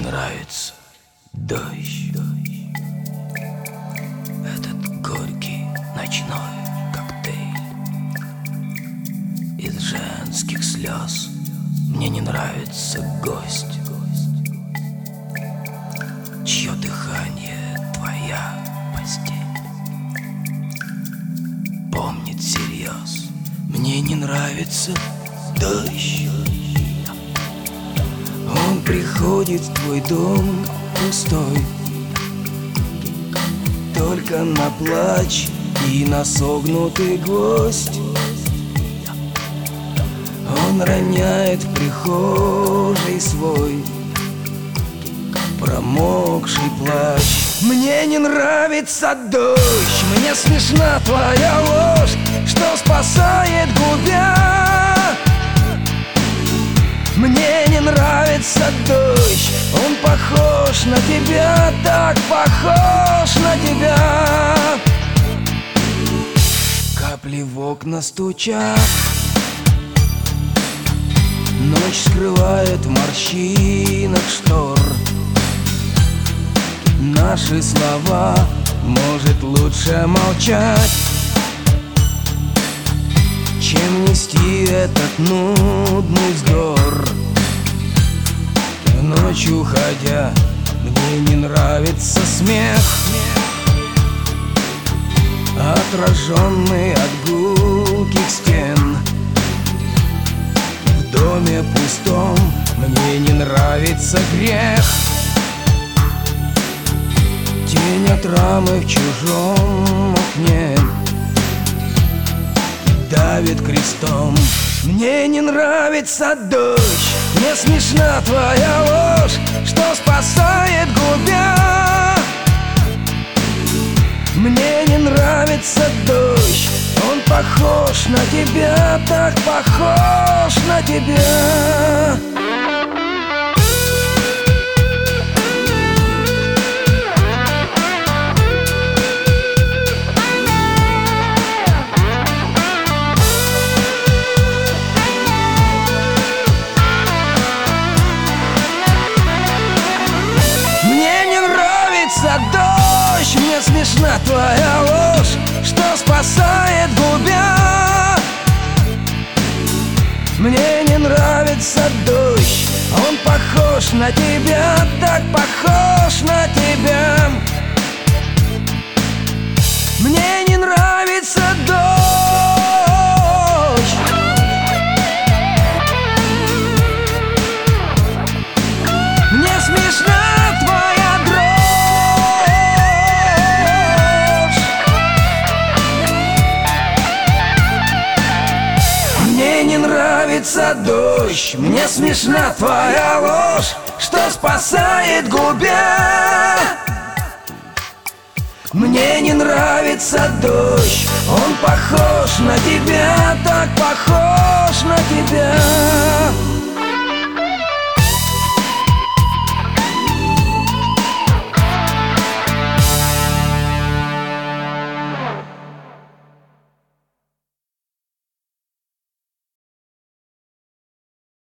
нравится дождь. Этот горький ночной коктейль из женских слез. Мне не нравится гость, чье дыхание твоя постель помнит всерьез. Мне не нравится дождь. Он приходит в твой дом пустой, только на плач и на согнутый гвоздь. Он роняет в прихожей свой промокший плащ. Мне не нравится дождь, мне смешна твоя ложь, что спасает губя. Мне не нравится дождь, он похож на тебя, так похож на тебя. Капли в окна стучат, ночь скрывает в морщинах штор. Наши слова, может, лучше молчать, чем нести этот нудный вздор. Ночью уходя, мне не нравится смех, отраженный от гулких стен. В доме пустом мне не нравится грех, тень от рамы в чужом окне давит крестом. Мне не нравится дождь, мне смешна твоя ложь, что спасает губя. Мне не нравится дождь, он похож на тебя, так похож на тебя. Дождь, мне смешна твоя ложь, что спасает губя. Мне не нравится дождь, он похож на тебя, так похож на тебя. Мне не нравится дождь. Мне смешна твоя дрожь. Мне не нравится дождь, мне смешна твоя ложь, что спасает губя. Мне не нравится дождь, он похож на тебя, так похож на тебя.